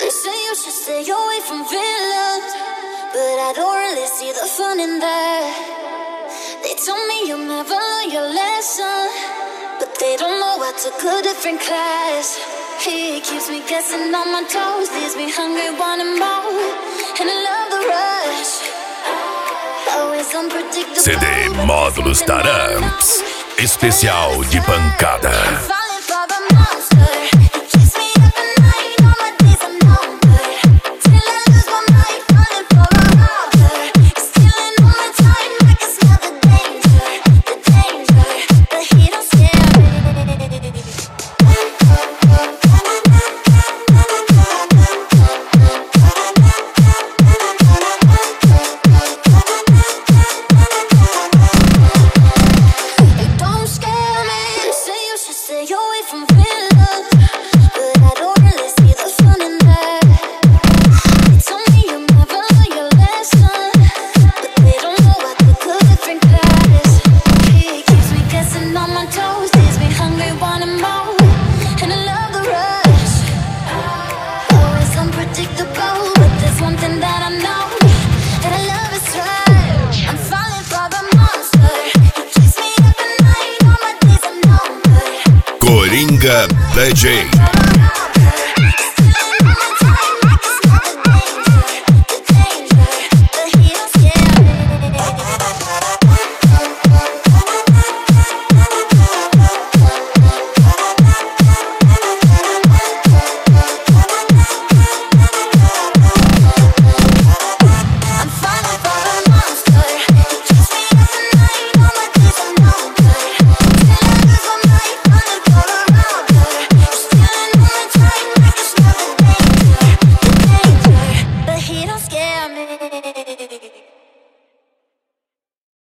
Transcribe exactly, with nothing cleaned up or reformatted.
say you should stay away from villains, but I don't really see the fun in that. They told me you'll never learn your lesson, but they don't know I took a different class. He keeps me guessing on my toes, leaves me hungry, wanting more, and I love the rush. Always unpredictable. C D Módulos Taramps, especial de pancada. Coringa D J. Scare me.